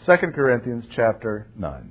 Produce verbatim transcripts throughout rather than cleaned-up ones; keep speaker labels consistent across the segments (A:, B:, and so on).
A: Second Corinthians chapter nine.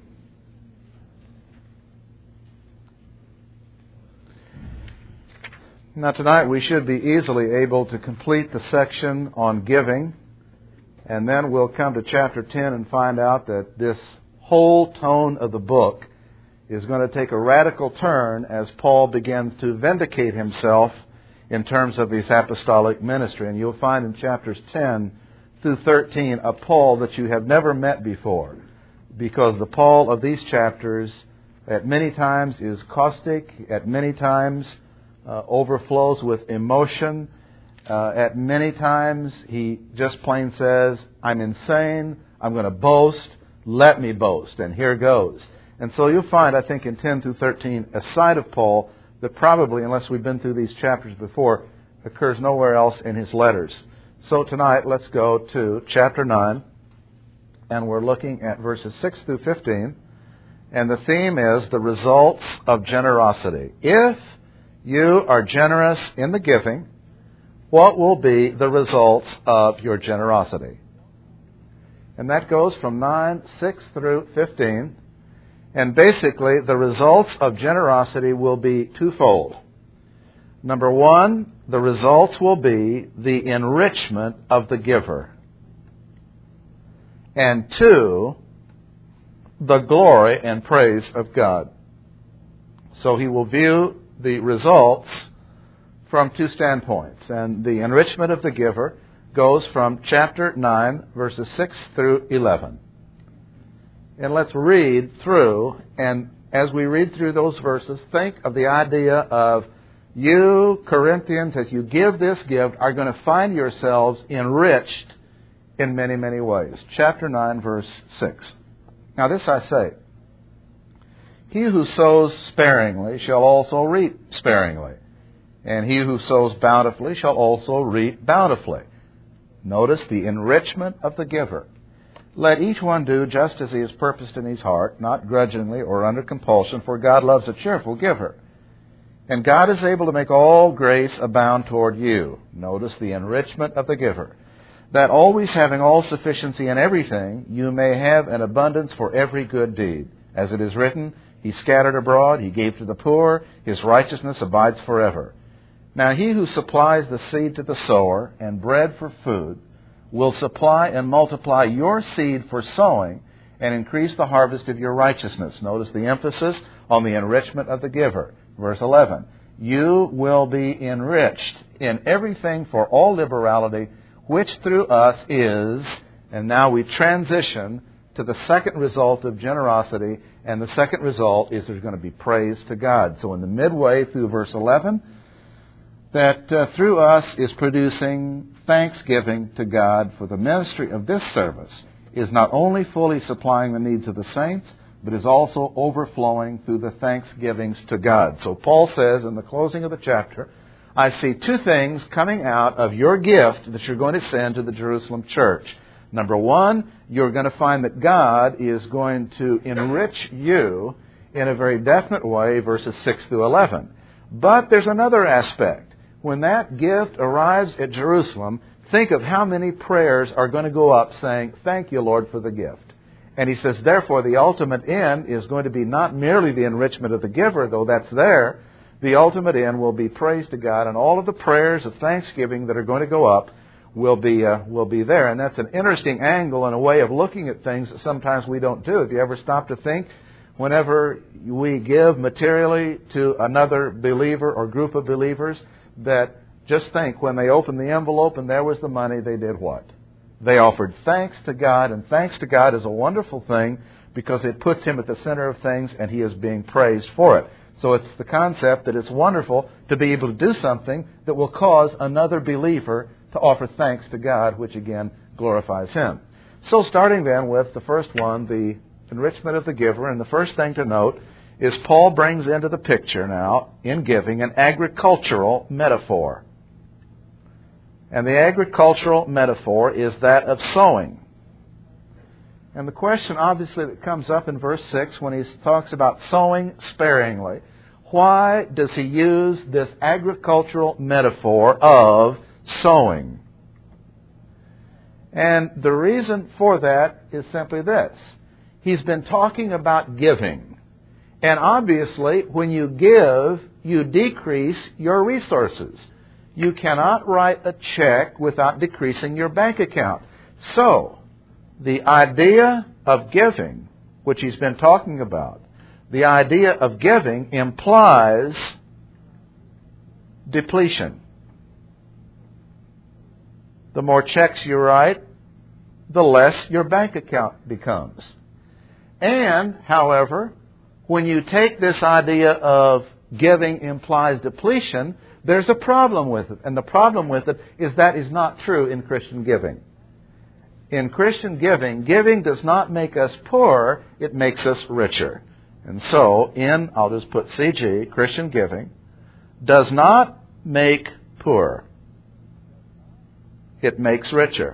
A: Now tonight we should be easily able to complete the section on giving, and then we'll come to chapter ten and find out that this whole tone of the book is going to take a radical turn as Paul begins to vindicate himself in terms of his apostolic ministry. And you'll find in chapters ten through thirteen a Paul that you have never met before, because the Paul of these chapters at many times is caustic, at many times uh, overflows with emotion, uh, at many times he just plain says, I'm insane, I'm going to boast, let me boast, and here goes. And so you'll find, I think, in ten through thirteen, a side of Paul that probably, unless we've been through these chapters before, occurs nowhere else in his letters. So tonight, let's go to chapter nine, and we're looking at verses six through fifteen, and the theme is the results of generosity. If you are generous in the giving, what will be the results of your generosity? And that goes from nine, six through fifteen. And basically, the results of generosity will be twofold. Number one, the results will be the enrichment of the giver. And two, the glory and praise of God. So he will view the results from two standpoints. And the enrichment of the giver goes from chapter nine, verses six through eleven. And let's read through, and as we read through those verses, think of the idea of you, Corinthians, as you give this gift, are going to find yourselves enriched in many, many ways. Chapter nine, verse six. Now this I say, he who sows sparingly shall also reap sparingly, and he who sows bountifully shall also reap bountifully. Notice the enrichment of the giver. Let each one do just as he has purposed in his heart, not grudgingly or under compulsion, for God loves a cheerful giver. And God is able to make all grace abound toward you. Notice the enrichment of the giver. That always having all sufficiency in everything, you may have an abundance for every good deed. As it is written, he scattered abroad, he gave to the poor, his righteousness abides forever. Now he who supplies the seed to the sower and bread for food will supply and multiply your seed for sowing and increase the harvest of your righteousness. Notice the emphasis on the enrichment of the giver. Verse eleven, you will be enriched in everything for all liberality, which through us is, and now we transition to the second result of generosity, and the second result is there's going to be praise to God. So in the midway through verse eleven, that uh, through us is producing thanksgiving to God for the ministry of this service is not only fully supplying the needs of the saints, but is also overflowing through the thanksgivings to God. So Paul says in the closing of the chapter, I see two things coming out of your gift that you're going to send to the Jerusalem church. Number one, you're going to find that God is going to enrich you in a very definite way, verses six through eleven. But there's another aspect. When that gift arrives at Jerusalem, think of how many prayers are going to go up saying, thank you, Lord, for the gift. And he says, therefore, the ultimate end is going to be not merely the enrichment of the giver, though that's there. The ultimate end will be praise to God, and all of the prayers of thanksgiving that are going to go up will be uh, will be there. And that's an interesting angle and a way of looking at things that sometimes we don't do. Have you ever stopped to think, whenever we give materially to another believer or group of believers, that just think, when they opened the envelope and there was the money, they did what? They offered thanks to God, and thanks to God is a wonderful thing because it puts Him at the center of things and He is being praised for it. So it's the concept that it's wonderful to be able to do something that will cause another believer to offer thanks to God, which again glorifies Him. So starting then with the first one, the enrichment of the giver, and the first thing to note is Paul brings into the picture now, in giving, an agricultural metaphor. And the agricultural metaphor is that of sowing. And the question obviously that comes up in verse six when he talks about sowing sparingly, why does he use this agricultural metaphor of sowing? And the reason for that is simply this. He's been talking about giving. And obviously, when you give, you decrease your resources. You cannot write a check without decreasing your bank account. So, the idea of giving, which he's been talking about, the idea of giving implies depletion. The more checks you write, the less your bank account becomes. And, however, when you take this idea of giving implies depletion, there's a problem with it. And the problem with it is that is not true in Christian giving. In Christian giving, giving does not make us poor, it makes us richer. And so, in, I'll just put C G, Christian giving, does not make poor. It makes richer.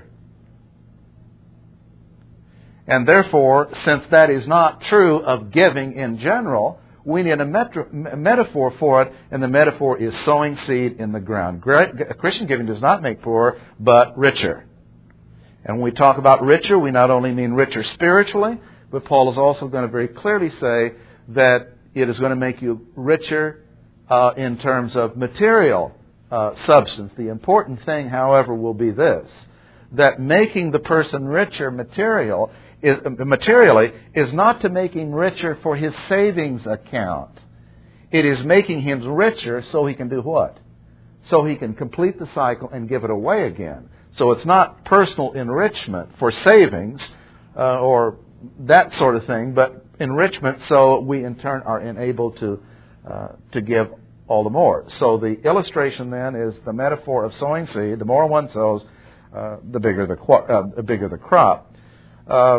A: And therefore, since that is not true of giving in general, we need a, metro, a metaphor for it, and the metaphor is sowing seed in the ground. Christian giving does not make poor, but richer. And when we talk about richer, we not only mean richer spiritually, but Paul is also going to very clearly say that it is going to make you richer uh, in terms of material uh, substance. The important thing, however, will be this, that making the person richer material is, uh, materially is not to make him richer for his savings account. It is making him richer so he can do what? So he can complete the cycle and give it away again. So it's not personal enrichment for savings uh, or that sort of thing, but enrichment so we in turn are enabled to uh, to give all the more. So the illustration then is the metaphor of sowing seed. The more one sows, uh, the bigger the uh, the bigger the crop. Uh,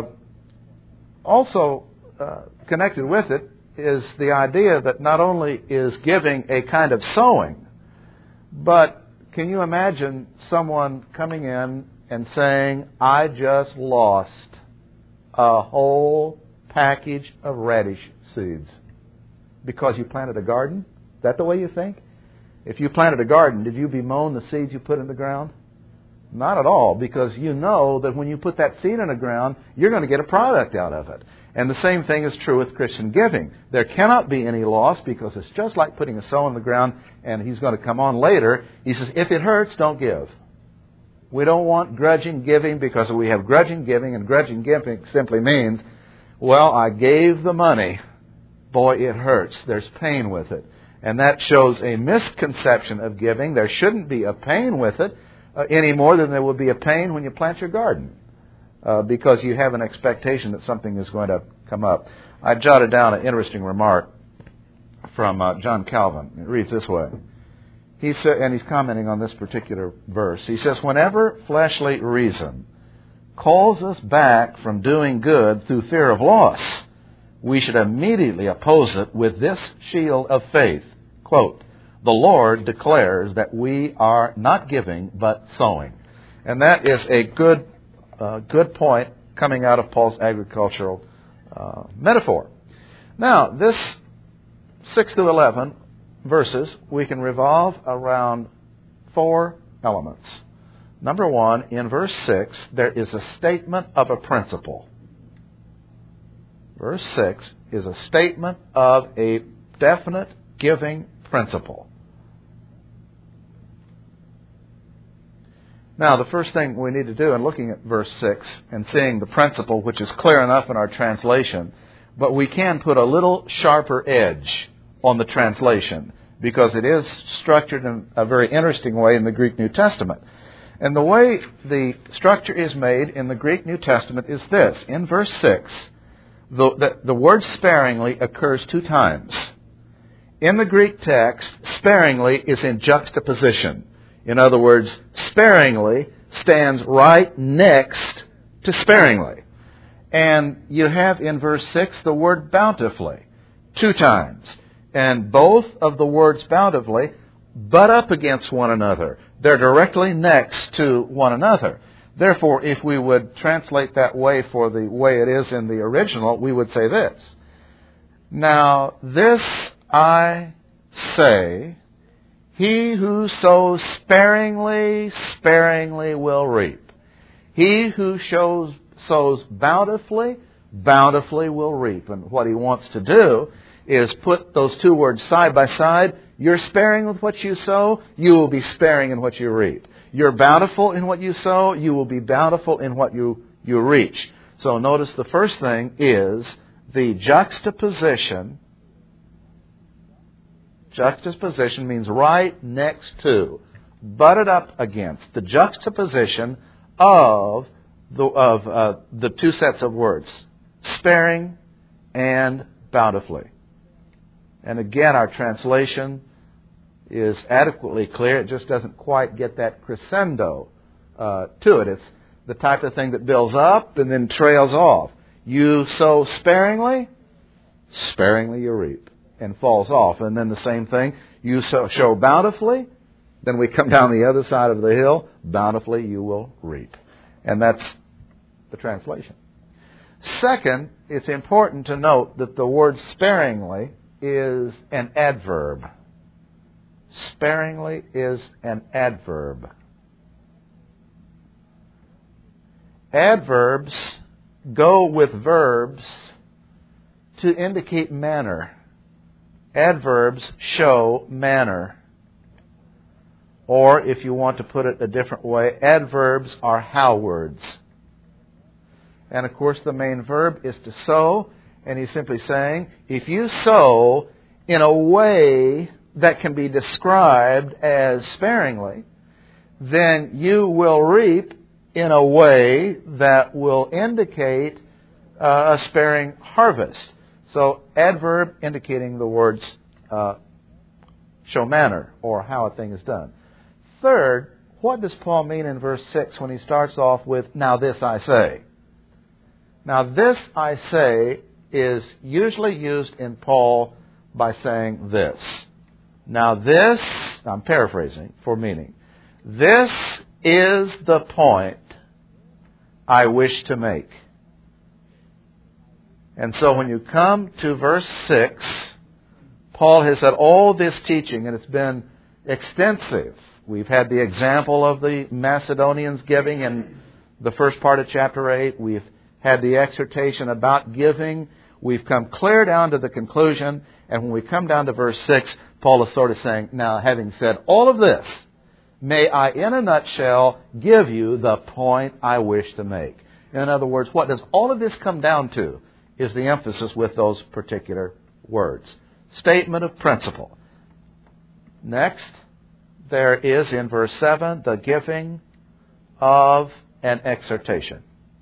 A: also uh, connected with it is the idea that not only is giving a kind of sowing, but can you imagine someone coming in and saying, I just lost a whole package of radish seeds because you planted a garden? Is that the way you think? If you planted a garden, did you bemoan the seeds you put in the ground? Not at all, because you know that when you put that seed in the ground, you're going to get a product out of it. And the same thing is true with Christian giving. There cannot be any loss because it's just like putting a sow in the ground, and he's going to come on later. He says, if it hurts, don't give. We don't want grudging giving because we have grudging giving, and grudging giving simply means, well, I gave the money. Boy, it hurts. There's pain with it. And that shows a misconception of giving. There shouldn't be a pain with it uh, any more than there would be a pain when you plant your garden. Uh, because you have an expectation that something is going to come up. I jotted down an interesting remark from uh, John Calvin. It reads this way. He said, and he's commenting on this particular verse. He says, whenever fleshly reason calls us back from doing good through fear of loss, we should immediately oppose it with this shield of faith. Quote, the Lord declares that we are not giving, but sowing. And that is a good Uh, good point coming out of Paul's agricultural uh, metaphor. Now, this six through eleven verses, we can revolve around four elements. Number one, in verse six, there is a statement of a principle. Verse six is a statement of a definite giving principle. Now, the first thing we need to do in looking at verse six and seeing the principle, which is clear enough in our translation, but we can put a little sharper edge on the translation because it is structured in a very interesting way in the Greek New Testament. And the way the structure is made in the Greek New Testament is this. In verse six, the, the, the word sparingly occurs two times. In the Greek text, sparingly is in juxtaposition. In other words, sparingly stands right next to sparingly. And you have in verse six the word bountifully two times. And both of the words bountifully butt up against one another. They're directly next to one another. Therefore, if we would translate that way for the way it is in the original, we would say this. Now, this I say, he who sows sparingly, sparingly will reap. He who shows, sows bountifully, bountifully will reap. And what he wants to do is put those two words side by side. You're sparing with what you sow, you will be sparing in what you reap. You're bountiful in what you sow, you will be bountiful in what you, you reach. So notice the first thing is the juxtaposition. Juxtaposition means right next to, butted up against, the juxtaposition of the, of uh, the two sets of words, sparing and bountifully. And again, our translation is adequately clear. It just doesn't quite get that crescendo uh, to it. It's the type of thing that builds up and then trails off. You sow sparingly, sparingly you reap, and falls off. And then the same thing, you sow, show bountifully, then we come down the other side of the hill, bountifully you will reap. And that's the translation. Second, it's important to note that the word sparingly is an adverb. Sparingly is an adverb. Adverbs go with verbs to indicate manner. Adverbs show manner. Or, if you want to put it a different way, adverbs are how words. And of course, the main verb is to sow. And he's simply saying, if you sow in a way that can be described as sparingly, then you will reap in a way that will indicate uh, a sparing harvest. So, adverb indicating the words uh, show manner, or how a thing is done. Third, what does Paul mean in verse six when he starts off with, now this I say? Now this I say is usually used in Paul by saying this. Now this, I'm paraphrasing for meaning, this is the point I wish to make. And so when you come to verse six, Paul has had all this teaching, and it's been extensive. We've had the example of the Macedonians giving in the first part of chapter eight. We've had the exhortation about giving. We've come clear down to the conclusion. And when we come down to verse six, Paul is sort of saying, now having said all of this, may I in a nutshell give you the point I wish to make. In other words, what does all of this come down to is the emphasis with those particular words. Statement of principle. Next, there is in verse seven the giving of an exhortation.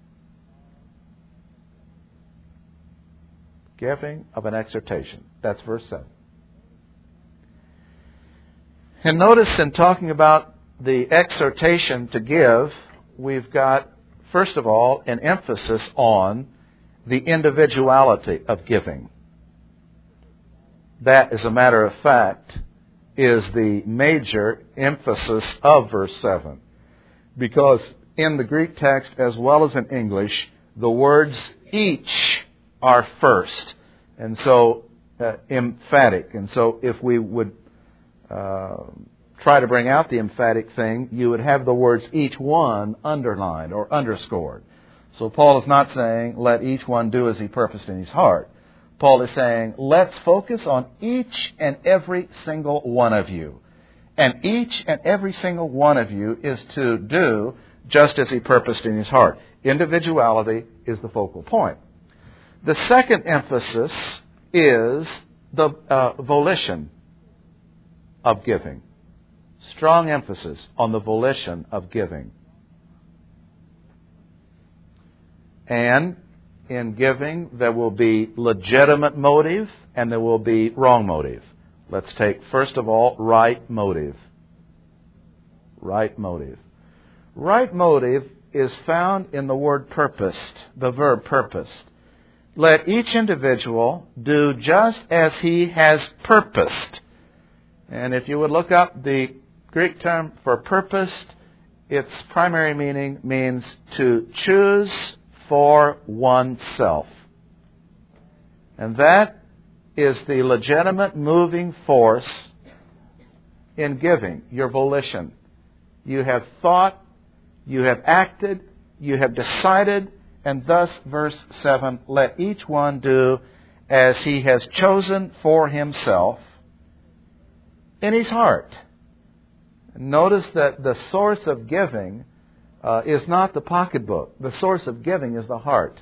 A: Giving of an exhortation. That's verse seven. And notice in talking about the exhortation to give, we've got, first of all, an emphasis on the individuality of giving. That, as a matter of fact, is the major emphasis of verse seven. Because in the Greek text, as well as in English, the words each are first. And so, uh, emphatic. And so, if we would uh, try to bring out the emphatic thing, you would have the words each one underlined or underscored. So Paul is not saying, let each one do as he purposed in his heart. Paul is saying, let's focus on each and every single one of you. And each and every single one of you is to do just as he purposed in his heart. Individuality is the focal point. The second emphasis is the uh, volition of giving. Strong emphasis on the volition of giving. And in giving, there will be legitimate motive and there will be wrong motive. Let's take, first of all, right motive. Right motive. Right motive is found in the word purposed, the verb purposed. Let each individual do just as he has purposed. And if you would look up the Greek term for purposed, its primary meaning means to choose for oneself. And that is the legitimate moving force in giving, your volition. You have thought, you have acted, you have decided, and thus, verse seven, let each one do as he has chosen for himself in his heart. Notice that the source of giving uh, is not the pocketbook. The source of giving is the heart.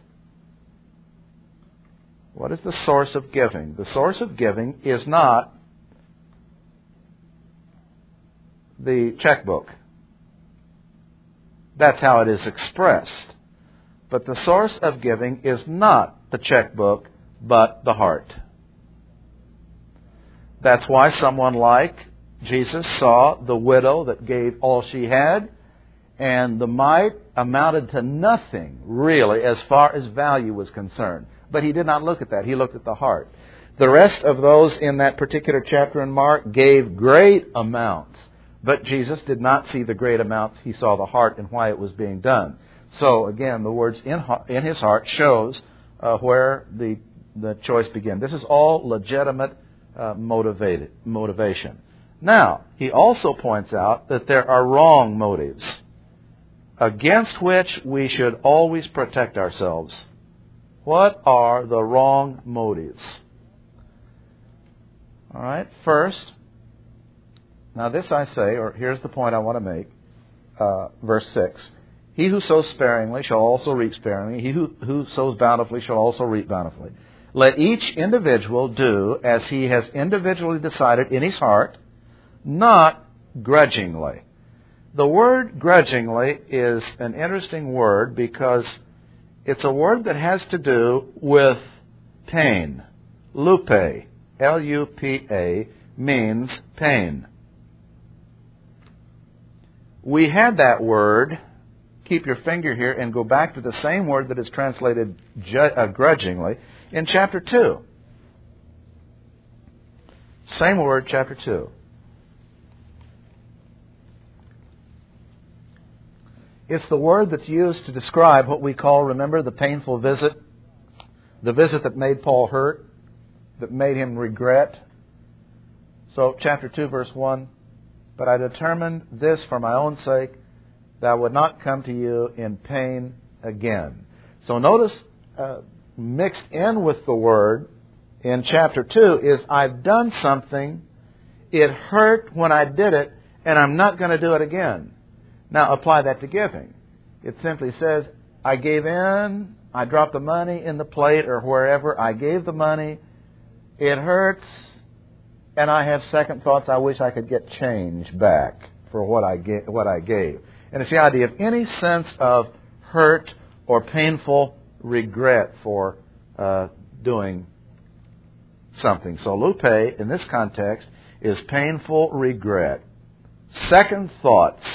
A: What is the source of giving? The source of giving is not the checkbook. That's how it is expressed. But the source of giving is not the checkbook, but the heart. That's why someone like Jesus saw the widow that gave all she had, and the mite amounted to nothing, really, as far as value was concerned. But he did not look at that. He looked at the heart. The rest of those in that particular chapter in Mark gave great amounts. But Jesus did not see the great amounts. He saw the heart and why it was being done. So, again, the words in, in his heart shows uh, where the, the choice began. This is all legitimate uh, motivated motivation. Now, he also points out that there are wrong motives against which we should always protect ourselves. What are the wrong motives? All right, first, now this I say, or here's the point I want to make, uh, verse six. He who sows sparingly shall also reap sparingly. He who, who sows bountifully shall also reap bountifully. Let each individual do as he has individually decided in his heart, not grudgingly. The word grudgingly is an interesting word because it's a word that has to do with pain. Lupe, L U P A, means pain. We had that word, keep your finger here and go back to the same word that is translated ju- uh, grudgingly in chapter two. Same word, chapter two. It's the word that's used to describe what we call, remember, the painful visit? The visit that made Paul hurt, that made him regret. So, chapter two, verse one, but I determined this for my own sake, that I would not come to you in pain again. So notice, uh, mixed in with the word in chapter two is, I've done something, it hurt when I did it, and I'm not going to do it again. Now apply that to giving. It simply says, I gave in, I dropped the money in the plate or wherever, I gave the money, it hurts, and I have second thoughts, I wish I could get change back for what I gave. What I gave. And it's the idea of any sense of hurt or painful regret for uh, doing something. So lupe, in this context, is painful regret. Second thoughts.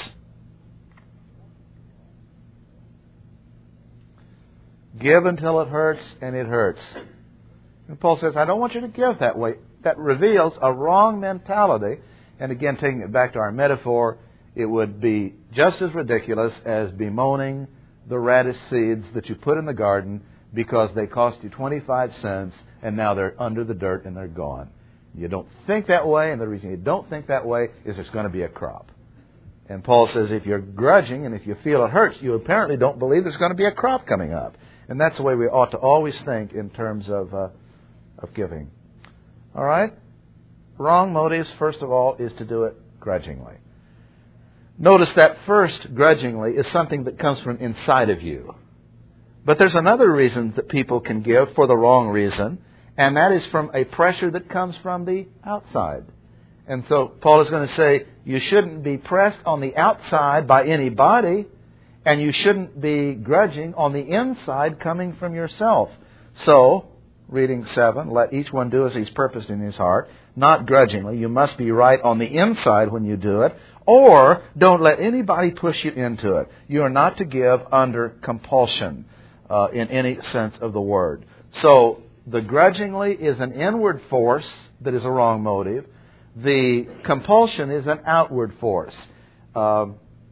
A: Give until it hurts, and it hurts. And Paul says, I don't want you to give that way. That reveals a wrong mentality. And again, taking it back to our metaphor, it would be just as ridiculous as bemoaning the radish seeds that you put in the garden because they cost you twenty-five cents and now they're under the dirt and they're gone. You don't think that way, and the reason you don't think that way is there's going to be a crop. And Paul says if you're grudging and if you feel it hurts, you apparently don't believe there's going to be a crop coming up. And that's the way we ought to always think in terms of uh, of giving. All right? Wrong motives, first of all, is to do it grudgingly. Notice that first, grudgingly, is something that comes from inside of you. But there's another reason that people can give for the wrong reason, and that is from a pressure that comes from the outside. And so Paul is going to say, you shouldn't be pressed on the outside by anybody, and you shouldn't be grudging on the inside coming from yourself. So, reading seven, let each one do as he's purposed in his heart, not grudgingly. You must be right on the inside when you do it, or don't let anybody push you into it. You are not to give under compulsion uh, in any sense of the word. So, the grudgingly is an inward force that is a wrong motive. The compulsion is an outward force. Uh,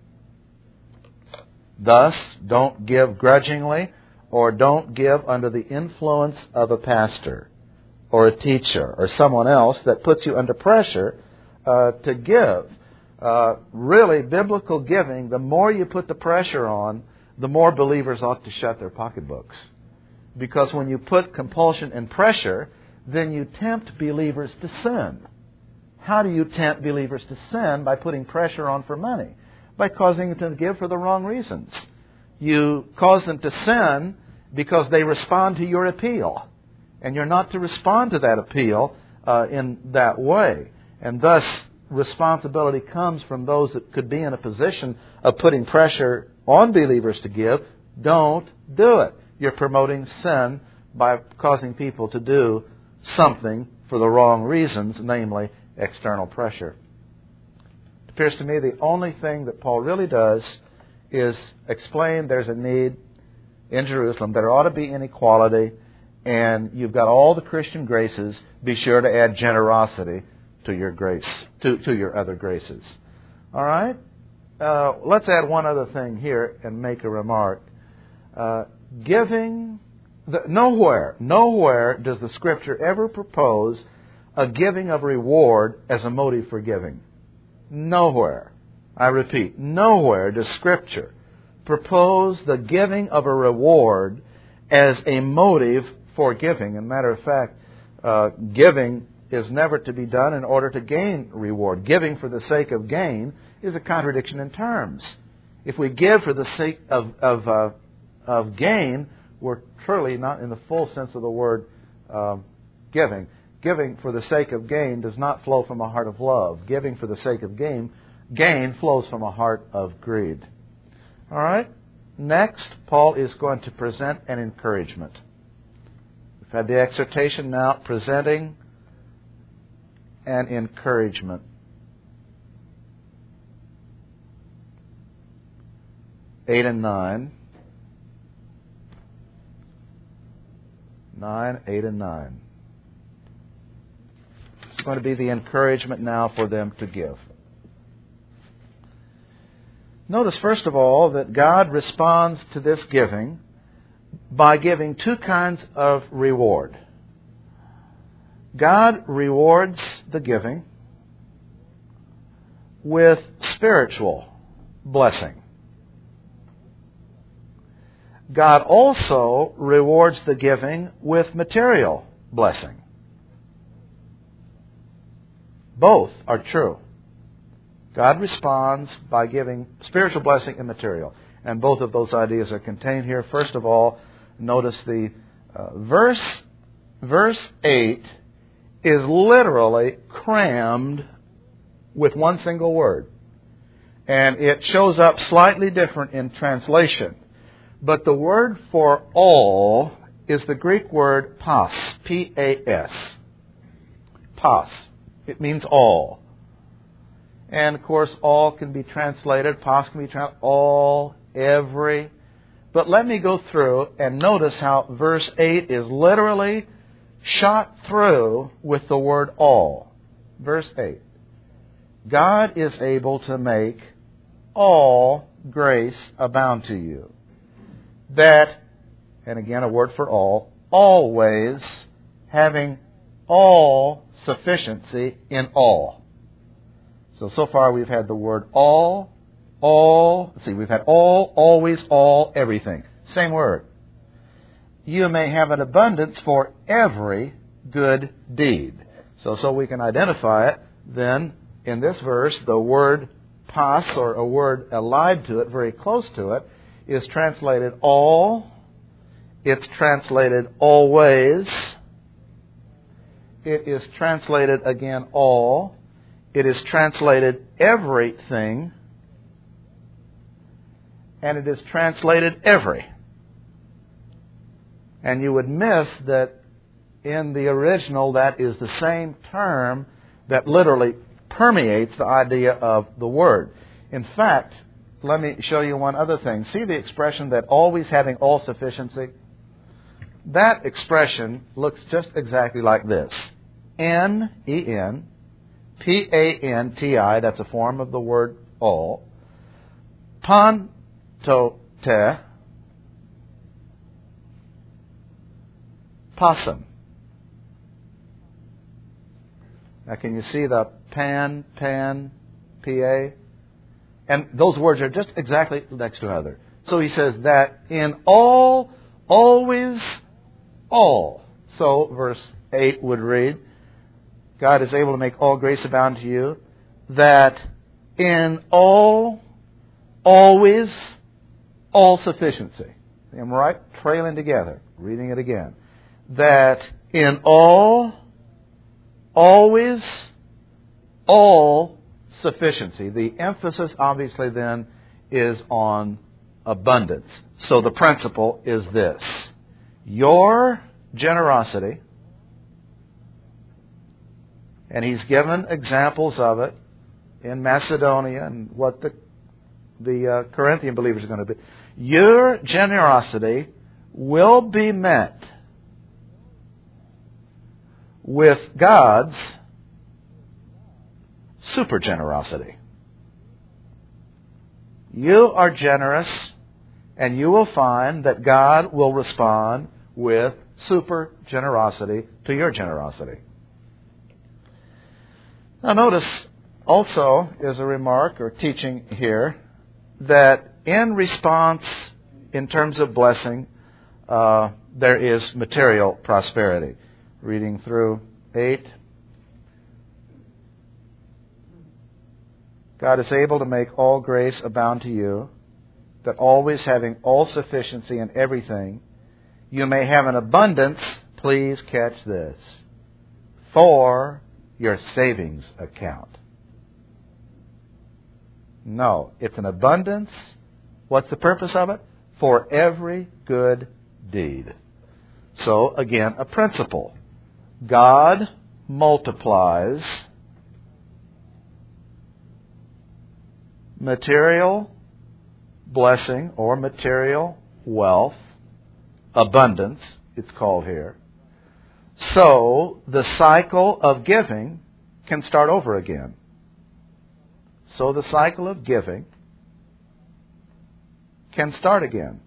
A: thus, don't give grudgingly, or don't give under the influence of a pastor or a teacher or someone else that puts you under pressure uh, to give. Uh, really, biblical giving, the more you put the pressure on, the more believers ought to shut their pocketbooks. Because when you put compulsion and pressure, then you tempt believers to sin. How do you tempt believers to sin? By putting pressure on for money. By causing them to give for the wrong reasons. You cause them to sin because they respond to your appeal. And you're not to respond to that appeal uh, in that way. And thus, responsibility comes from those that could be in a position of putting pressure on believers to give. Don't do it. You're promoting sin by causing people to do something for the wrong reasons, namely external pressure. It appears to me the only thing that Paul really does is explain there's a need in Jerusalem. There ought to be inequality, and you've got all the Christian graces. Be sure to add generosity to your grace, to, to your other graces. All right? Uh, let's add one other thing here and make a remark. Uh, giving, the, nowhere, nowhere does the Scripture ever propose a giving of reward as a motive for giving. Nowhere. I repeat, nowhere does Scripture propose the giving of a reward as a motive for giving. As a matter of fact, uh, giving is never to be done in order to gain reward. Giving for the sake of gain is a contradiction in terms. If we give for the sake of of, uh, of gain, we're truly not in the full sense of the word uh, giving. Giving for the sake of gain does not flow from a heart of love. Giving for the sake of gain, gain flows from a heart of greed. All right? Next, Paul is going to present an encouragement. We've had the exhortation, now presenting an encouragement. Eight and nine. Nine, eight, and nine. It's going to be the encouragement now for them to give. Notice, first of all, that God responds to this giving by giving two kinds of reward. God rewards the giving with spiritual blessing. God also rewards the giving with material blessing. Both are true. God responds by giving spiritual blessing and material. And both of those ideas are contained here. First of all, notice the uh, verse, verse eight is literally crammed with one single word. And it shows up slightly different in translation. But the word for all is the Greek word pas, P A S. Pas. It means all. And, of course, all can be translated, pas can be translated, all, every. But let me go through and notice how verse eight is literally shot through with the word all. Verse eight. God is able to make all grace abound to you. That, and again a word for all, always having all sufficiency in all. So, so far we've had the word all, all, let's see, we've had all, always, all, everything. Same word. You may have an abundance for every good deed. So, so we can identify it then in this verse, the word pas, or a word allied to it, very close to it, is translated all. It's translated always. It is translated again all. It is translated everything. And it is translated every. And you would miss that in the original that is the same term that literally permeates the idea of the word. In fact, let me show you one other thing. See the expression that always having all sufficiency? That expression looks just exactly like this. N E N P A N T I, that's a form of the word all. Pantote. Possum. Now can you see the pan, pan, P A? And those words are just exactly next to each other. So he says that in all, always, all. So verse eight would read, God is able to make all grace abound to you, that in all, always, all sufficiency. I'm right, trailing together, reading it again. That in all, always, all sufficiency. The emphasis obviously then is on abundance. So the principle is this. Your generosity, and he's given examples of it in Macedonia and what the, the uh, Corinthian believers are going to be. Your generosity will be met with God's super generosity. You are generous, and you will find that God will respond with super generosity to your generosity. Now notice also is a remark or teaching here that in response, in terms of blessing, uh, there is material prosperity. Reading through eight. God is able to make all grace abound to you, that always having all sufficiency in everything, you may have an abundance, please catch this, for your savings account. No, it's an abundance. What's the purpose of it? For every good deed. So, again, a principle. God multiplies material blessing or material wealth, abundance, it's called here. So the cycle of giving can start over again. So the cycle of giving can start again.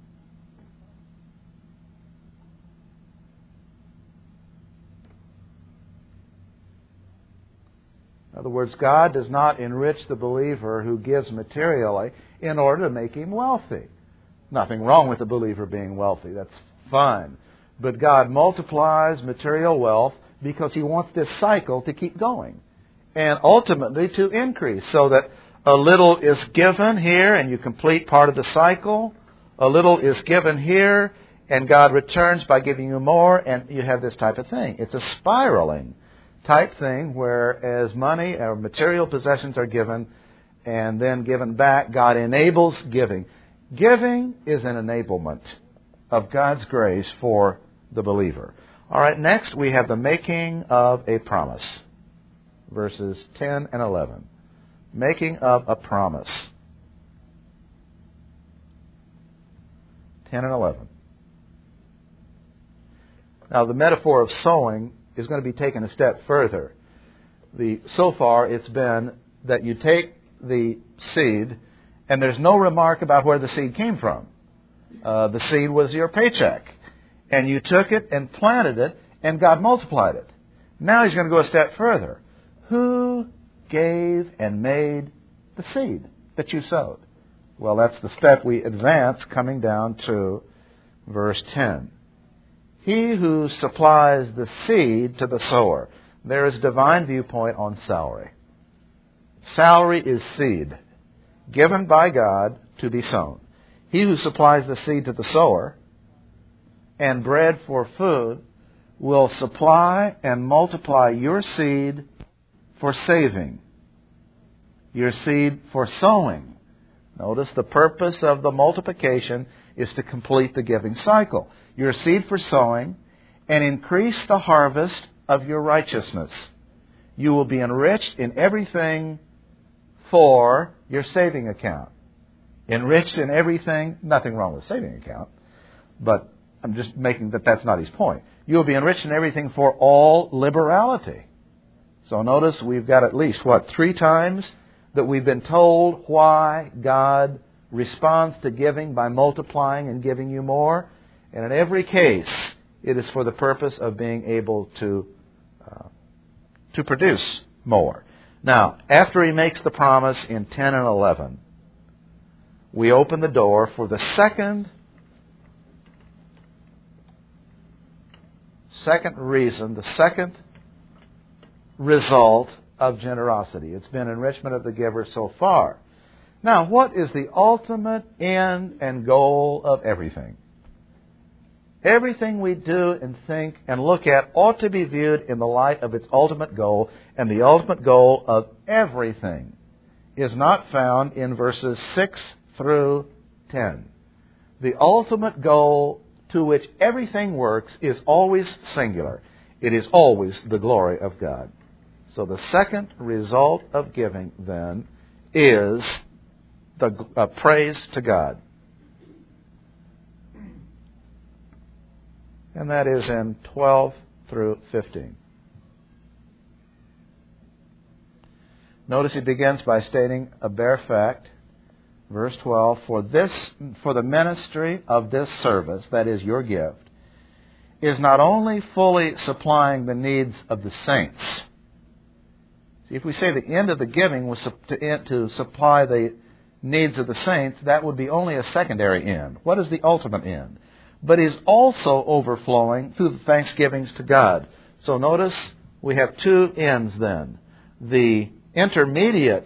A: In other words, God does not enrich the believer who gives materially in order to make him wealthy. Nothing wrong with the believer being wealthy. That's fine. But God multiplies material wealth because He wants this cycle to keep going and ultimately to increase, so that a little is given here and you complete part of the cycle. A little is given here and God returns by giving you more, and you have this type of thing. It's a spiraling type thing where as money or material possessions are given and then given back, God enables giving. Giving is an enablement of God's grace for the believer. All right, next we have the making of a promise. Verses ten and eleven. Making of a promise. ten and eleven. Now the metaphor of sowing is going to be taken a step further. The, so far it's been that you take the seed and there's no remark about where the seed came from. Uh, the seed was your paycheck. And you took it and planted it and God multiplied it. Now He's going to go a step further. Who gave and made the seed that you sowed? Well, that's the step we advance coming down to verse ten. He who supplies the seed to the sower. There is a divine viewpoint on salary. Salary is seed given by God to be sown. He who supplies the seed to the sower and bread for food will supply and multiply your seed for saving, your seed for sowing. Notice the purpose of the multiplication is to complete the giving cycle. Your seed for sowing and increase the harvest of your righteousness. You will be enriched in everything for your saving account. Enriched in everything, nothing wrong with saving account, but I'm just making that that's not his point. You will be enriched in everything for all liberality. So notice we've got at least, what, three times that we've been told why God responds to giving by multiplying and giving you more. And in every case, it is for the purpose of being able to uh, to produce more. Now, after he makes the promise in ten and eleven, we open the door for the second, second reason, the second result of generosity. It's been enrichment of the giver so far. Now, what is the ultimate end and goal of everything? Everything we do and think and look at ought to be viewed in the light of its ultimate goal, and the ultimate goal of everything is not found in verses six through ten. The ultimate goal to which everything works is always singular. It is always the glory of God. So the second result of giving, then, is the uh, praise to God. And that is in twelve through fifteen. Notice he begins by stating a bare fact. Verse twelve, for this, for the ministry of this service, that is your gift, is not only fully supplying the needs of the saints. See, if we say the end of the giving was to, to supply the needs of the saints, that would be only a secondary end. What is the ultimate end? But is also overflowing through the thanksgivings to God. So notice we have two ends then. The intermediate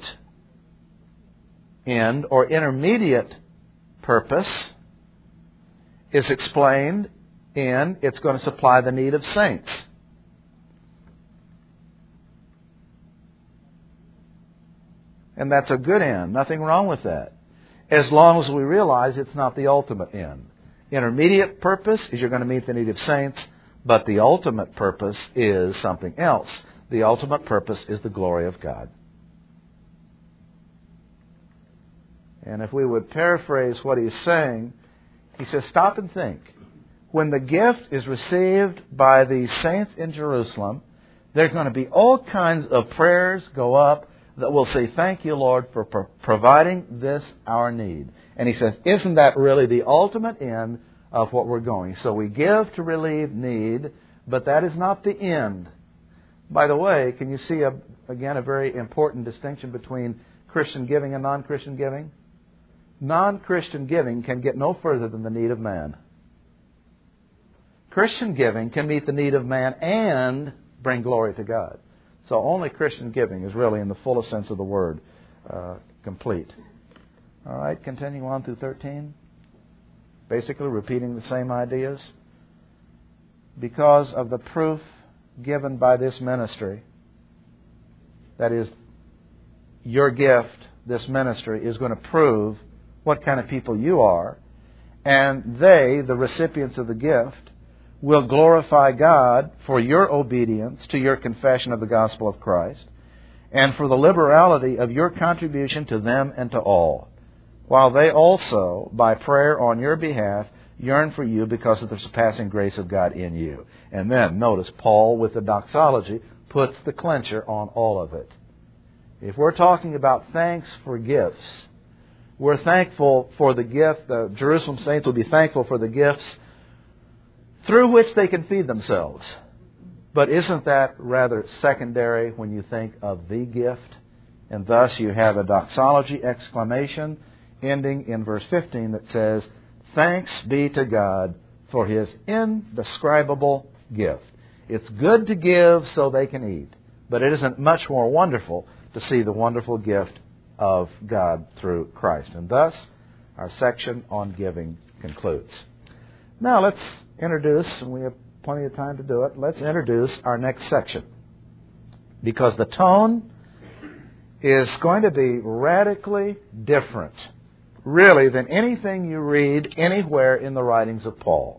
A: end or intermediate purpose is explained in it's going to supply the need of saints. And that's a good end. Nothing wrong with that. As long as we realize it's not the ultimate end. Intermediate purpose is you're going to meet the need of saints, but the ultimate purpose is something else. The ultimate purpose is the glory of God. And if we would paraphrase what he's saying, he says, stop and think. When the gift is received by the saints in Jerusalem, there's going to be all kinds of prayers go up that will say, thank you, Lord, for pro- providing this, our need. And he says, isn't that really the ultimate end of what we're going? So we give to relieve need, but that is not the end. By the way, can you see, a, again, a very important distinction between Christian giving and non-Christian giving? Non-Christian giving can get no further than the need of man. Christian giving can meet the need of man and bring glory to God. So only Christian giving is really, in the fullest sense of the word, uh, complete. All right, continuing on through thirteen. Basically repeating the same ideas. Because of the proof given by this ministry, that is, your gift, this ministry, is going to prove what kind of people you are. And they, the recipients of the gift, will glorify God for your obedience to your confession of the gospel of Christ and for the liberality of your contribution to them and to all, while they also, by prayer on your behalf, yearn for you because of the surpassing grace of God in you. And then, notice, Paul, with the doxology, puts the clincher on all of it. If we're talking about thanks for gifts, we're thankful for the gift. The Jerusalem saints will be thankful for the gifts through which they can feed themselves. But isn't that rather secondary when you think of the gift? And thus you have a doxology exclamation ending in verse fifteen that says, thanks be to God for His indescribable gift. It's good to give so they can eat, but it isn't much more wonderful to see the wonderful gift of God through Christ. And thus, our section on giving concludes. Now let's introduce, and we have plenty of time to do it, let's introduce our next section. Because the tone is going to be radically different, really, than anything you read anywhere in the writings of Paul.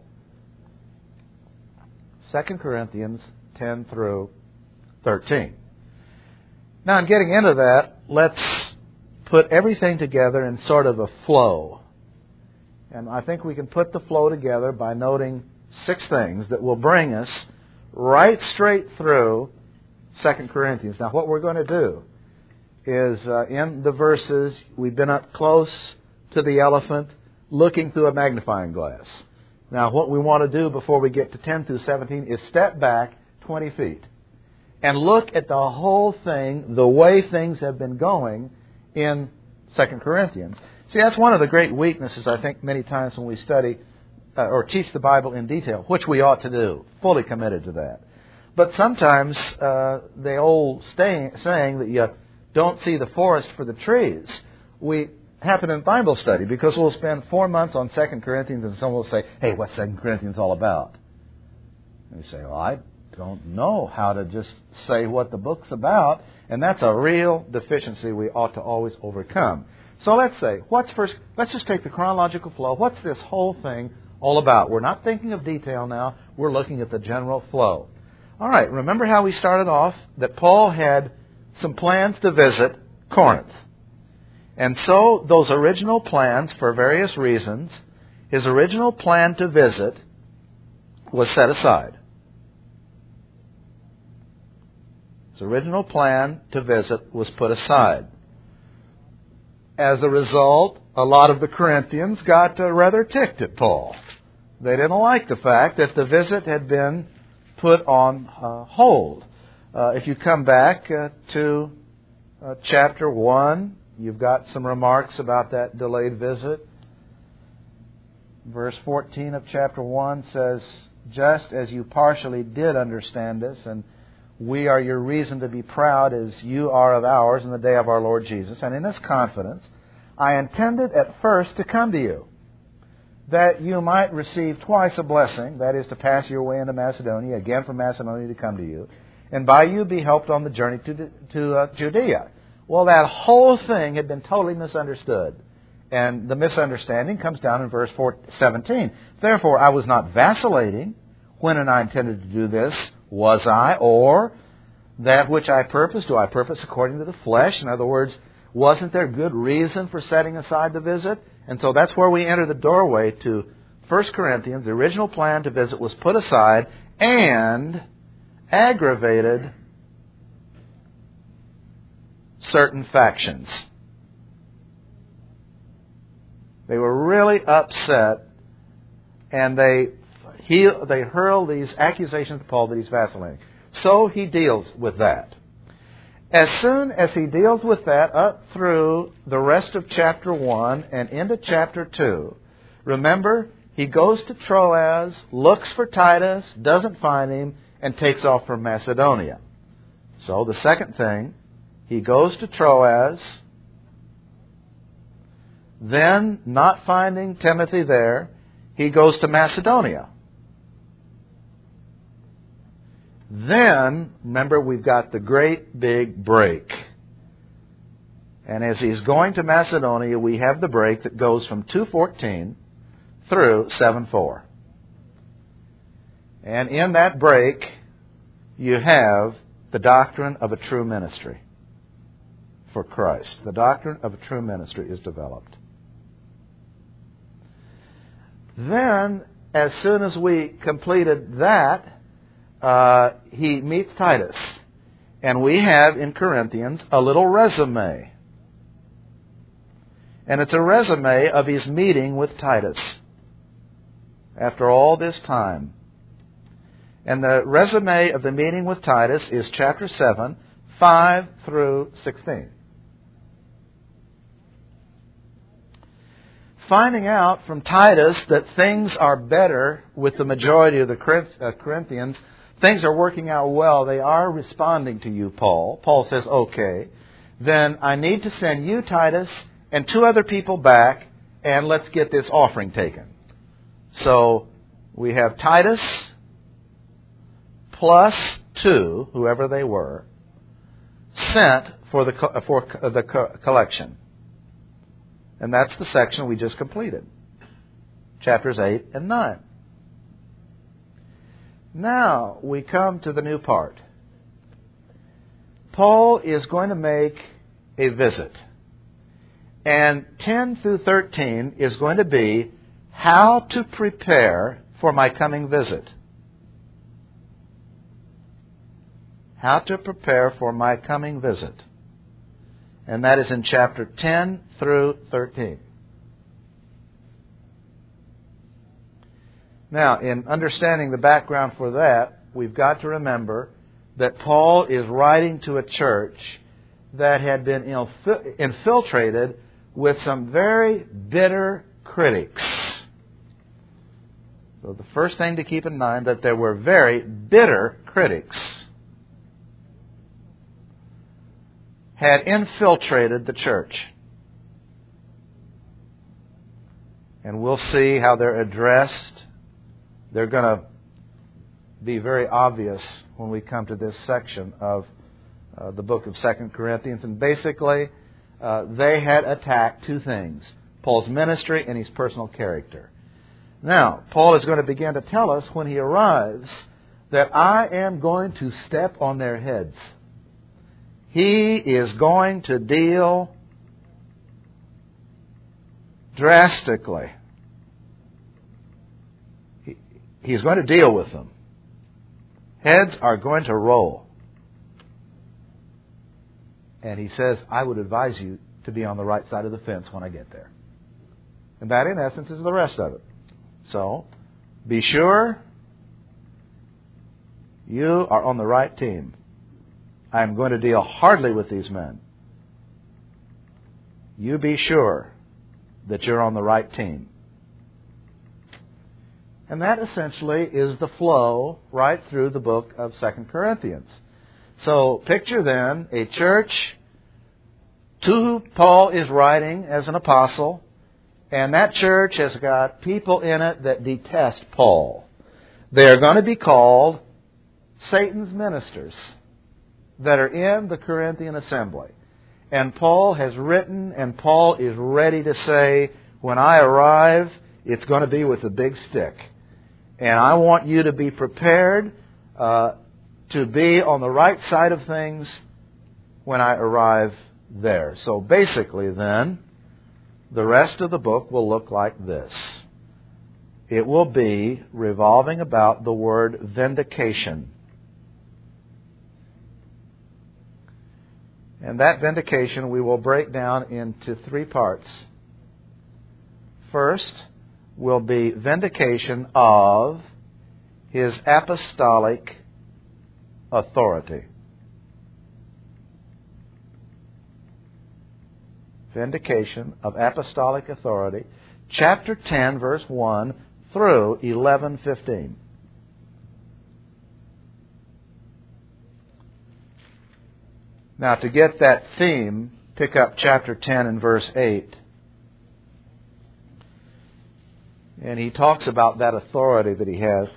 A: Second Corinthians ten through thirteen. Now, in getting into that, let's put everything together in sort of a flow. And I think we can put the flow together by noting six things that will bring us right straight through Second Corinthians. Now, what we're going to do is, uh, in the verses, we've been up close to the elephant, looking through a magnifying glass. Now, what we want to do before we get to ten through seventeen is step back twenty feet and look at the whole thing, the way things have been going in Second Corinthians. See, that's one of the great weaknesses, I think, many times when we study uh, or teach the Bible in detail, which we ought to do, fully committed to that. But sometimes uh, the old staying, saying that you don't see the forest for the trees, we happen in Bible study because we'll spend four months on Second Corinthians and someone will say, hey, what's Second Corinthians all about? And you say, well, I don't know how to just say what the book's about. And that's a real deficiency we ought to always overcome. So let's say, what's first? Let's just take the chronological flow. What's this whole thing all about? We're not thinking of detail now. We're looking at the general flow. All right, remember how we started off? That Paul had some plans to visit Corinth. And so those original plans, for various reasons, his original plan to visit was set aside. His original plan to visit was put aside. As a result, a lot of the Corinthians got uh, rather ticked at Paul. They didn't like the fact that the visit had been put on uh, hold. Uh, if you come back uh, to uh, chapter one, you've got some remarks about that delayed visit. Verse fourteen of chapter one says, just as you partially did understand us, and we are your reason to be proud as you are of ours in the day of our Lord Jesus. And in this confidence, I intended at first to come to you, that you might receive twice a blessing, that is to pass your way into Macedonia, again from Macedonia to come to you, and by you be helped on the journey to, to uh, Judea. Well, that whole thing had been totally misunderstood. And the misunderstanding comes down in verse seventeen. Therefore, I was not vacillating when I intended to do this, was I? Or that which I purposed, do I purpose according to the flesh? In other words, wasn't there good reason for setting aside the visit? And so that's where we enter the doorway to First Corinthians. The original plan to visit was put aside and aggravated certain factions. They were really upset, and they he, they hurl these accusations to Paul that he's vacillating. So he deals with that. As soon as he deals with that up through the rest of chapter one and into chapter two, remember, he goes to Troas, looks for Titus, doesn't find him, and takes off for Macedonia. So the second thing, he goes to Troas, then not finding Timothy there, he goes to Macedonia. Then, remember, we've got the great big break. And as he's going to Macedonia, we have the break that goes from two fourteen through seven four. And in that break, you have the doctrine of a true ministry for Christ. The doctrine of a true ministry is developed. Then, as soon as we completed that, Uh, he meets Titus. And we have in Corinthians a little resume. And it's a resume of his meeting with Titus after all this time. And the resume of the meeting with Titus is chapter seven, five through sixteen. Finding out from Titus that things are better with the majority of the Corinthians, things are working out well. They are responding to you, Paul. Paul says, okay, then I need to send you, Titus, and two other people back, and let's get this offering taken. So we have Titus plus two, whoever they were, sent for the for the collection. And that's the section we just completed. Chapters eight and nine. Now we come to the new part. Paul is going to make a visit. And ten through thirteen is going to be how to prepare for my coming visit. How to prepare for my coming visit. And that is in chapter ten through thirteen. Now, in understanding the background for that, we've got to remember that Paul is writing to a church that had been infiltrated with some very bitter critics. So the first thing to keep in mind, that there were very bitter critics, had infiltrated the church. And we'll see how they're addressed. They're going to be very obvious when we come to this section of uh, the book of Second Corinthians. And basically, uh, they had attacked two things: Paul's ministry and his personal character. Now, Paul is going to begin to tell us when he arrives that I am going to step on their heads. He is going to deal drastically. He, he's going to deal with them. Heads are going to roll. And he says, I would advise you to be on the right side of the fence when I get there. And that, in essence, is the rest of it. So, be sure you are on the right team. I'm going to deal hardly with these men. You be sure that you're on the right team. And that essentially is the flow right through the book of Second Corinthians. So picture then a church to whom Paul is writing as an apostle, and that church has got people in it that detest Paul. They are going to be called Satan's ministers that are in the Corinthian assembly. And Paul has written, and Paul is ready to say, when I arrive, it's going to be with a big stick. And I want you to be prepared uh, to be on the right side of things when I arrive there. So basically then, the rest of the book will look like this. It will be revolving about the word vindication. And that vindication we will break down into three parts. First will be vindication of his apostolic authority. Vindication of apostolic authority. Chapter ten, verse one through eleven fifteen. Now, to get that theme, pick up chapter ten and verse eight. And he talks about that authority that he has.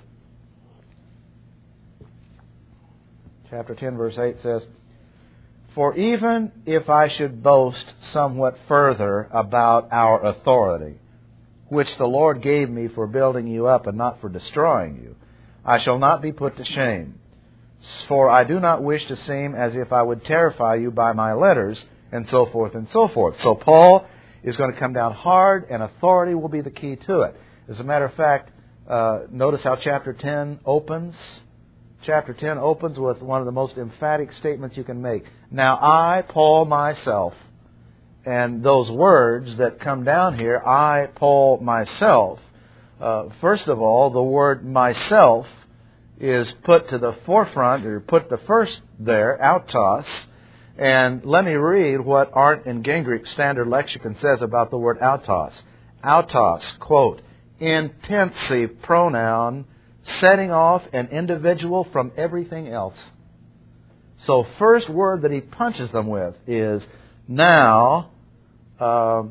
A: Chapter ten, verse eight says, For even if I should boast somewhat further about our authority, which the Lord gave me for building you up and not for destroying you, I shall not be put to shame. For I do not wish to seem as if I would terrify you by my letters, and so forth and so forth. So Paul is going to come down hard, and authority will be the key to it. As a matter of fact, uh, notice how chapter ten opens. Chapter ten opens with one of the most emphatic statements you can make. Now I, Paul, myself, and those words that come down here, I, Paul, myself. Uh, first of all, the word myself is put to the forefront, or put the first there, autos. And let me read what Arndt and Gingrich Standard Lexicon says about the word autos. Autos, quote, intensive pronoun setting off an individual from everything else. So first word that he punches them with is now, uh,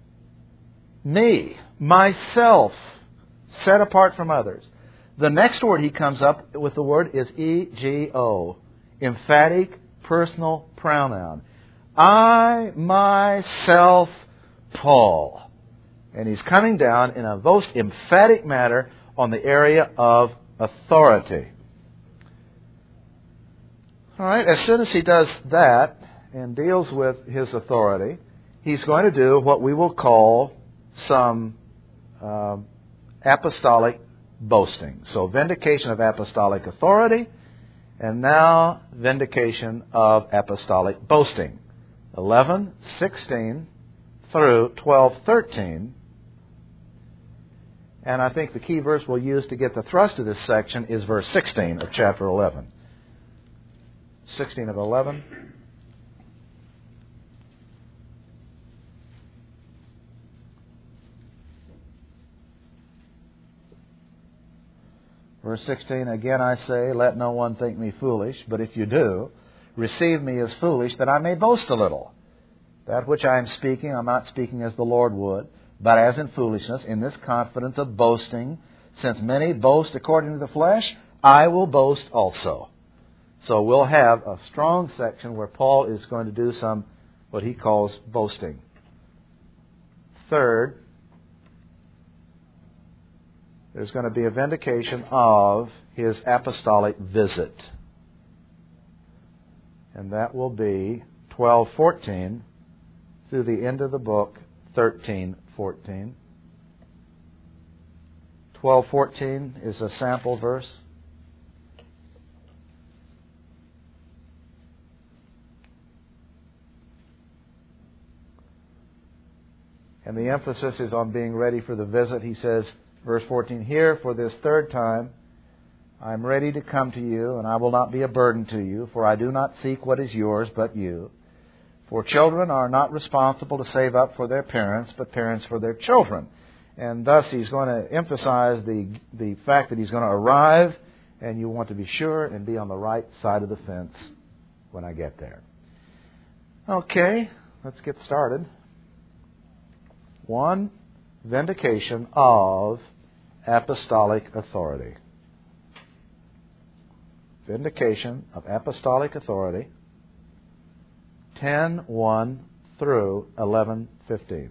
A: me, myself, set apart from others. The next word he comes up with the word is E G O, emphatic personal pronoun. I, myself, Paul. And he's coming down in a most emphatic manner on the area of authority. All right, as soon as he does that and deals with his authority, he's going to do what we will call some uh, apostolic boasting. So vindication of apostolic authority, and now vindication of apostolic boasting. eleven sixteen through twelve thirteen. And I think the key verse we'll use to get the thrust of this section is verse sixteen of chapter eleven. sixteen of eleven. Verse sixteen, again I say, let no one think me foolish, but if you do, receive me as foolish, that I may boast a little. That which I am speaking, I'm not speaking as the Lord would, but as in foolishness, in this confidence of boasting. Since many boast according to the flesh, I will boast also. So we'll have a strong section where Paul is going to do some, what he calls boasting. Third, there's going to be a vindication of his apostolic visit. And that will be twelve fourteen through the end of the book, thirteen fourteen. twelve fourteen is a sample verse. And the emphasis is on being ready for the visit. He says, verse fourteen, here for this third time I am ready to come to you, and I will not be a burden to you, for I do not seek what is yours, but you. For children are not responsible to save up for their parents, but parents for their children. And thus he's going to emphasize the the fact that he's going to arrive, and you want to be sure and be on the right side of the fence when I get there. Okay, let's get started. One, vindication of apostolic authority. Vindication of apostolic authority. ten one through eleven fifteen.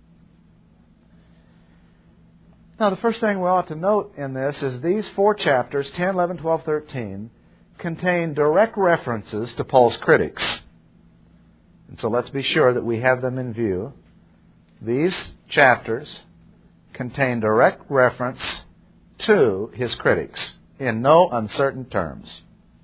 A: Now, the first thing we ought to note in this is these four chapters, ten, eleven, twelve, thirteen, contain direct references to Paul's critics. And so let's be sure that we have them in view. These chapters contain direct reference to his critics in no uncertain terms.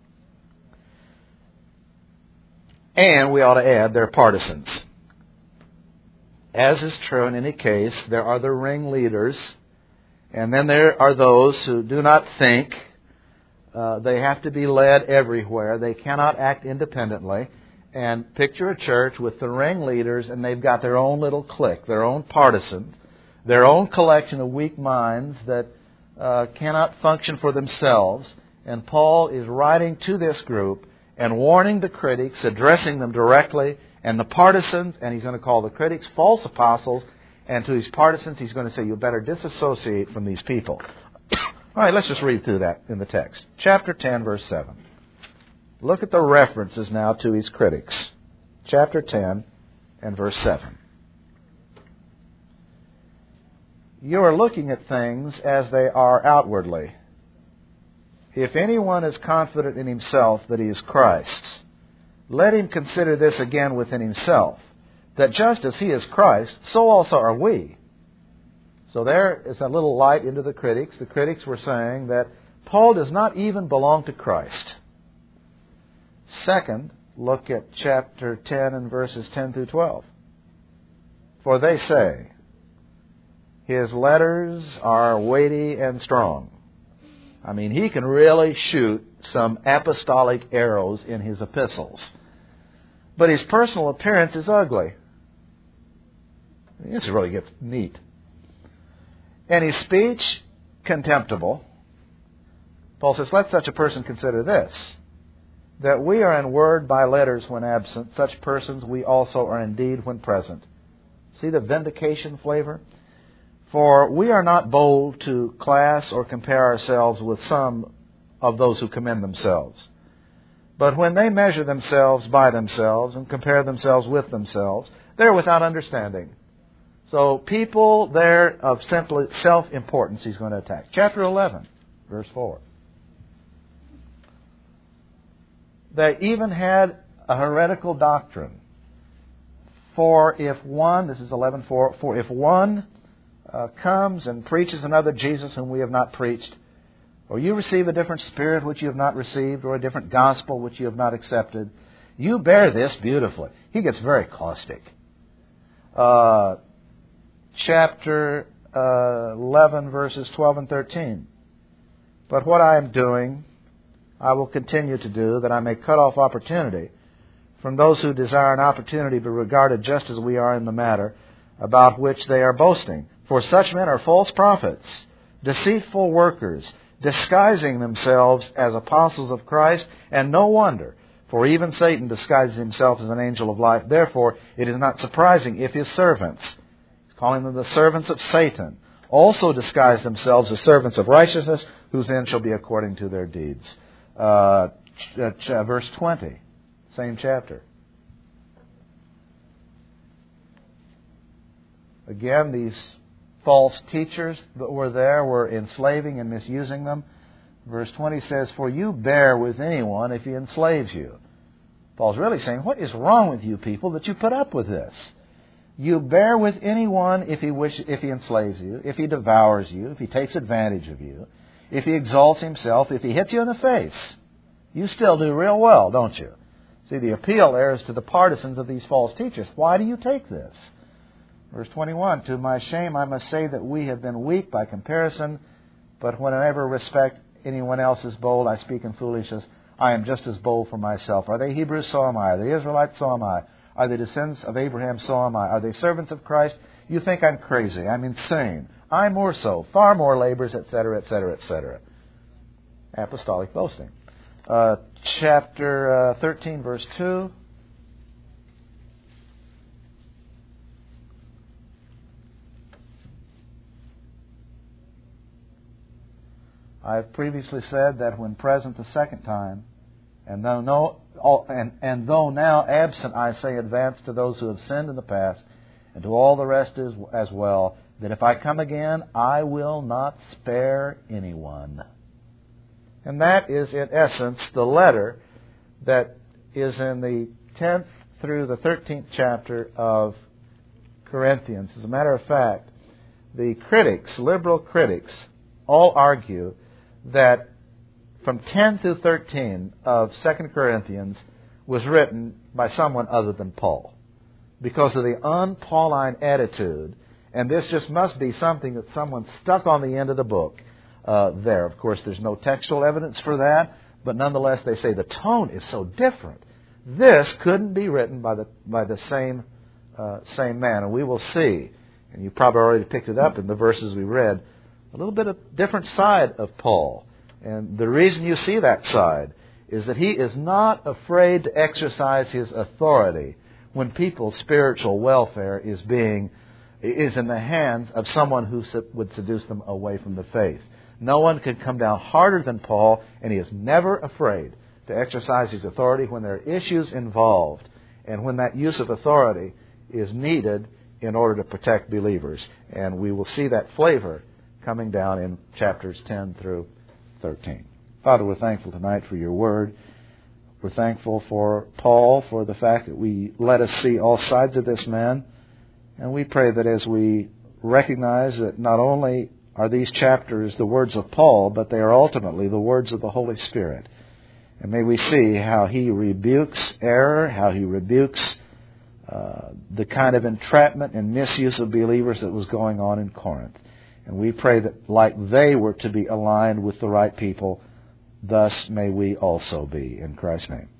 A: And we ought to add their partisans. As is true in any case, there are the ringleaders, and then there are those who do not think. Uh, they have to be led everywhere. They cannot act independently. And picture a church with the ringleaders, and they've got their own little clique, their own partisans, their own collection of weak minds that uh, cannot function for themselves. And Paul is writing to this group and warning the critics, addressing them directly, and the partisans, and he's going to call the critics false apostles, and to his partisans he's going to say, you better disassociate from these people. All right, let's just read through that in the text. Chapter ten, verse seven. Look at the references now to his critics. Chapter ten and verse seven. You are looking at things as they are outwardly. If anyone is confident in himself that he is Christ's, let him consider this again within himself, that just as he is Christ, so also are we. So there is a little light into the critics. The critics were saying that Paul does not even belong to Christ. Second, look at chapter ten and verses ten through twelve. For they say, his letters are weighty and strong. I mean, he can really shoot some apostolic arrows in his epistles. But his personal appearance is ugly. This really gets neat. And his speech, contemptible. Paul says, let such a person consider this, that we are in word by letters when absent, such persons we also are indeed when present. See the vindication flavor? For we are not bold to class or compare ourselves with some of those who commend themselves. But when they measure themselves by themselves and compare themselves with themselves, they're without understanding. So people there of simply self-importance he's going to attack. Chapter eleven, verse four. They even had a heretical doctrine. For if one, this is eleven four, for if one uh, comes and preaches another Jesus whom we have not preached, or you receive a different spirit which you have not received, or a different gospel which you have not accepted, you bear this beautifully. He gets very caustic. Uh, chapter uh, eleven, verses twelve and thirteen. But what I am doing, I will continue to do, that I may cut off opportunity from those who desire an opportunity to be regarded just as we are in the matter about which they are boasting. For such men are false prophets, deceitful workers, disguising themselves as apostles of Christ, and no wonder, for even Satan disguises himself as an angel of light. Therefore, it is not surprising if his servants, he's calling them the servants of Satan, also disguise themselves as servants of righteousness, whose end shall be according to their deeds. Uh, ch- ch- verse twenty, same chapter. Again, these false teachers that were there were enslaving and misusing them. Verse twenty says, "For you bear with anyone if he enslaves you." Paul's really saying, what is wrong with you people that you put up with this? You bear with anyone if he wish, if he enslaves you, if he devours you, if he takes advantage of you, if he exalts himself, if he hits you in the face. You still do real well, don't you? See, the appeal there is to the partisans of these false teachers. Why do you take this? Verse twenty-one, "To my shame I must say that we have been weak by comparison, but whenever respect anyone else is bold, I speak in foolishness. I am just as bold for myself. Are they Hebrews? So am I. Are they Israelites? So am I. Are they descendants of Abraham? So am I. Are they servants of Christ? You think I'm crazy. I'm insane. I more so. Far more labors, et cetera, et cetera, et cetera" Apostolic boasting. Uh, chapter uh, thirteen, verse two. I have previously said that when present the second time, and though, no, and, and though now absent, I say advance to those who have sinned in the past, and to all the rest as, as well, that if I come again, I will not spare anyone. And that is, in essence, the letter that is in the tenth through the thirteenth chapter of Corinthians. As a matter of fact, the critics, liberal critics, all argue that from ten through thirteen of Second Corinthians was written by someone other than Paul, because of the un-Pauline attitude, and this just must be something that someone stuck on the end of the book uh, there. Of course, there's no textual evidence for that, but nonetheless they say the tone is so different. This couldn't be written by the by the same uh, same man, and we will see, and you probably already picked it up in the verses we read, a little bit of different side of Paul. And the reason you see that side is that he is not afraid to exercise his authority when people's spiritual welfare is being is in the hands of someone who would seduce them away from the faith. No one can come down harder than Paul, and he is never afraid to exercise his authority when there are issues involved and when that use of authority is needed in order to protect believers. And we will see that flavor coming down in chapters ten through thirteen. Father, we're thankful tonight for your word. We're thankful for Paul, for the fact that we let us see all sides of this man. And we pray that as we recognize that not only are these chapters the words of Paul, but they are ultimately the words of the Holy Spirit. And may we see how he rebukes error, how he rebukes uh, the kind of entrapment and misuse of believers that was going on in Corinth. And we pray that like they were to be aligned with the right people, thus may we also be. In Christ's name.